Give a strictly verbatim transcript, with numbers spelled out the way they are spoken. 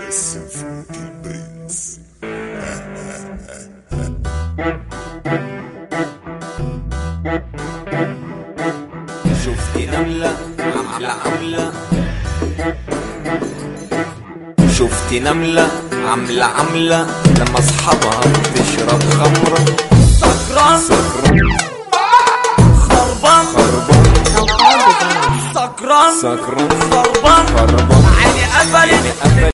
يوسف البرنس. شفت نملة عاملة عاملة شفت نملة عاملة عاملة لما اصحابها بتشرب خمرة. سكران خربان سكران سكران خربان خربان عيني قفلت